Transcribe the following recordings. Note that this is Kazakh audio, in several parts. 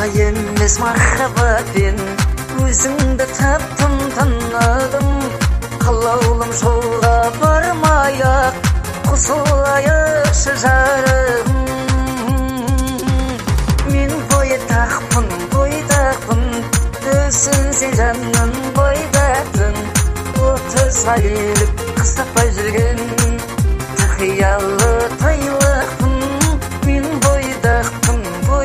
Жалға емес махаббатпен өзіңді таптым, таныдым. Қалаулым жолға бармай-ақ қосылайықшы жарығым. Мен бойдақпын, түсінсең жанның бойдақпын. 30-ға келіп қыстаппай жүрген тақиялы тайлықпын. Мен бойдақпын,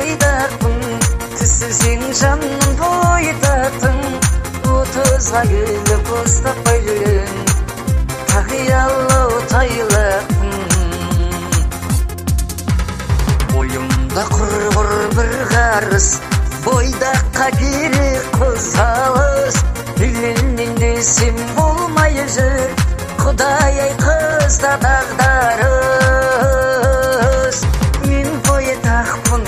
түсінсең жанның бойдақпын. 30-ға келіп қыстаппай жүрген тақиялы тайлықпын. Бойымда құр бір қарыс, бойдаққа керек қозғалыс. Үйленейін десем болмай жүр, Құдай ай қызда дағдарыс. Мен бойдақпын,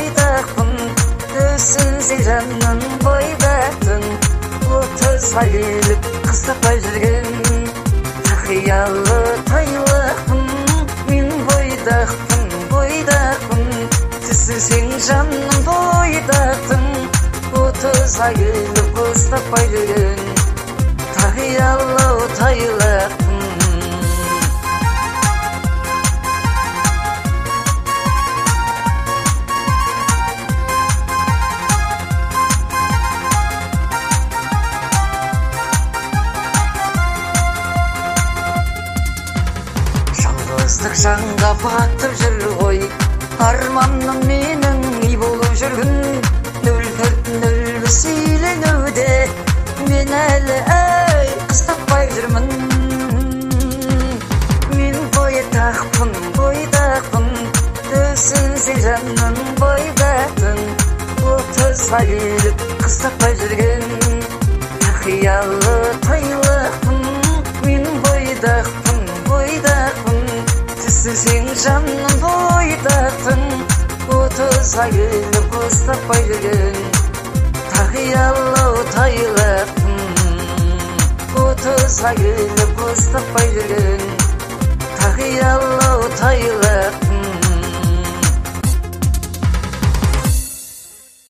түсінсең жанның бойдақпын. 30-ға келіп қыстаппай жүрген тақиялы тайлықпын. Мен бойдақпын, түсінсең жанның бойдақпын. 30-ға келіп қыстаппай жүрген тақиялы тайлықпын. Жалғыздық жанға батып жүр ғой, арманым менің үй болып жүргін. 0405 үйленуде мен әлі қыстаппай жүрмін. Мен бойдақпын, түсінсең жанның бойдақпын. 30-ға келіп қыстаппай жүрген тақиялы тайлықпын. Мен бойдақпын, түсінсең жанның бойдақпын. 30-ға келіп қыстаппай жүрген тақиялы тайлықпын. 30-ға келіп қыстаппай жүрген тақиялы тайлықпын.